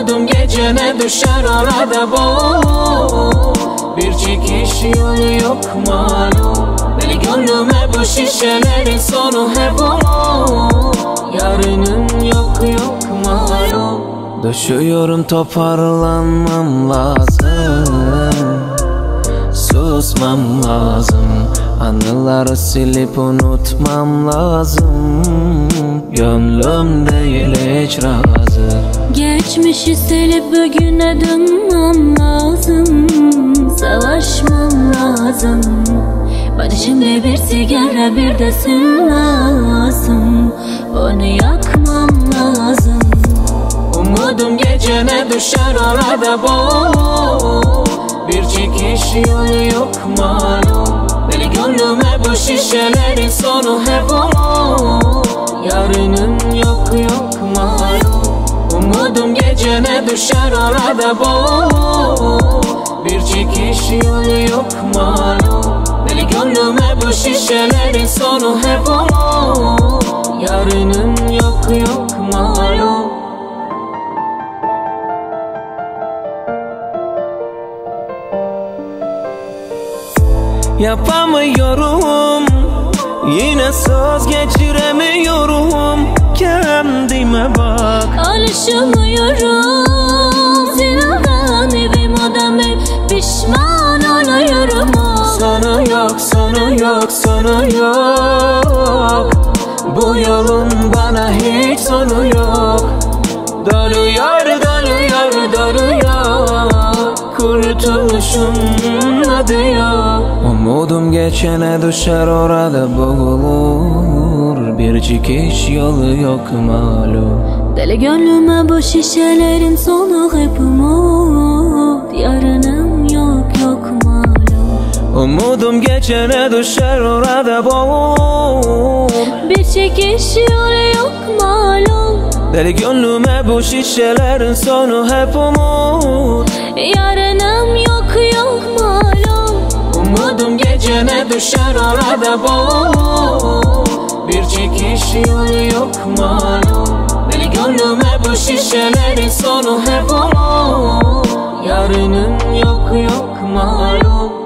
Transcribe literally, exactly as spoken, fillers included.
Umudum gecene düşer orada boğulur. Bir çıkış yolu yok malum. Deli gönlüme bu şişelerin sonu hep olur. Yarının yok yok malum. Düşüyorum, toparlanmam lazım. Susmam lazım. Anıları silip unutmam lazım. Gönlüm değil hiç razı. Geçmişi silip bugüne dönmem lazım. Savaşmam lazım. Bana şimdi bir sigara bir de sim lazım. Onu yakmam lazım. Umudum gecene düşer orada boğulur. Bir çıkış yolu yok malum. Deli gönlüme bu şişelerin sonu hep olur. Yarının yok yok malum. Umudum gecene düşer orada boğulur. Bir çıkış yolu yok malum. Deli gönlüme bu şişelerin sonu hep olur. Yarının yok yok malum. Yapamıyorum, yine söz geçiremiyorum. Kendime bak, alışamıyorum. Sinirden evim adamı pişman oluyorum. Sana yok, sana yok, sana yok. Bu yolun bana hiç sonu yok. Doluyor, doluyor, doluyor. Kurtuluşun adı yok. Umudum geçene düşer orada boğulur. Bir çıkış yolu yok malum. Deli gönlüme bu şişelerin sonu hep umut. Yarınım yok yok malum. Umudum geçene düşer orada boğulur. Bir çıkış yolu yok malum. Deli gönlüme bu şişelerin sonu hep umut. Yarınım yok yok malum. Umudum gecene düşer orada boğulur. Bir çıkış yolu yok malum. Deli gönlüme bu şişelerin sonu hep olur. Yarının yok yok malum.